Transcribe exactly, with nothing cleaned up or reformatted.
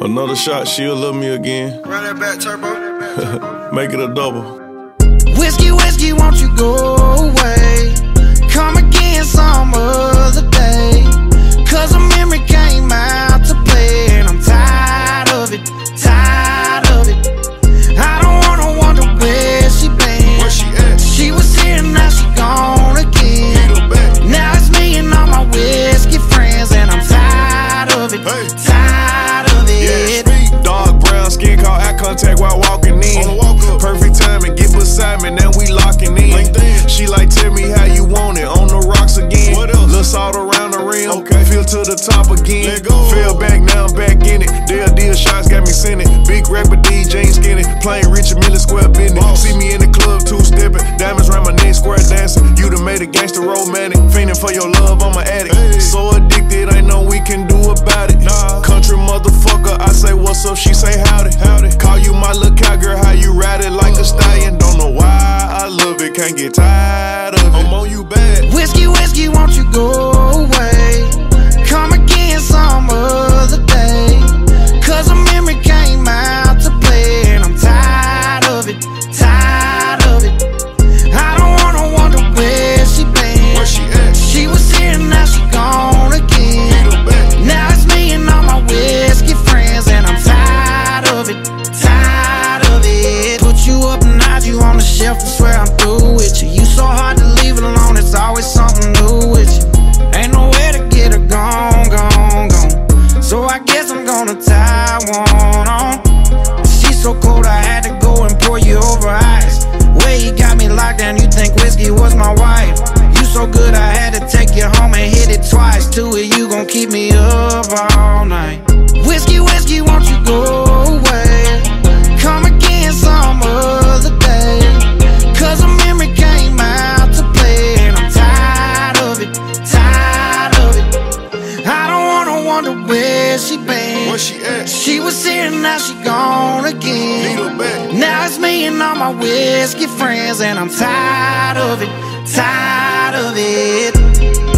Another shot, she'll love me again. Run that back, turbo. Make it a double. Whiskey, whiskey, won't you go away? Come again some other day. Cause a memory came out to play, and I'm tired of it, tired of it. I don't wanna wonder where she been. Where she at? She was here, now she gone again. Now it's me and all my whiskey friends, and I'm tired of it, Hey. tired of it. Yeah, dark brown skin, caught eye contact while walking in. On the walk up. Perfect timing, get beside me, now we locking in. LinkedIn. She like, tell me how you want it, on the rocks again. What else? Little salt around the rim, Okay. feel to the top again. Let go. Fell back, now I'm back in it. Deal, deal, shots got me sending. Big rapper D J skinny, playing Richard Mille square business. Boss. See me in the club, two stepping, diamonds round my neck, square dancing. You done made a gangster romantic, fiending for your love, I'm an addict. Hey. So addicted, ain't no we can do about it. Nah. Country motherfucker, I say what's up, she say howdy. Howdy. Call you my little cowgirl, how you ride it like a stallion. Don't know why I love it, can't get tired of it. I'm on you bad. Whiskey, whiskey, won't you go away? Come again some other day. Cause a memory came out to play, and I'm tired of it, tired of it. I don't wanna wonder where she been. Where she at? She was here, now she gone again. Now it's me and all my whiskey friends, and I'm tired of it, tired of it. Put you up and hide you on the shelf, I swear I'm through with you. You so hard to leave it alone, it's always something new with you. Ain't nowhere to get her gone, gone, gone. So I guess I'm gonna tie one on. She's so cold I had to go and pour you over ice. Way he got me locked down, you think whiskey was my wife. You so good I had to take you home and hit it twice. Two of you gon' keep me up all night. Whiskey, whiskey, won't you go away? Come again some other day. Cause a memory came out to play, and I'm tired of it, tired of it. I don't wanna wonder where she been. Where she at? She was here, now she gone again. Need her back. Now it's me and all my whiskey friends, and I'm tired of it, tired of it.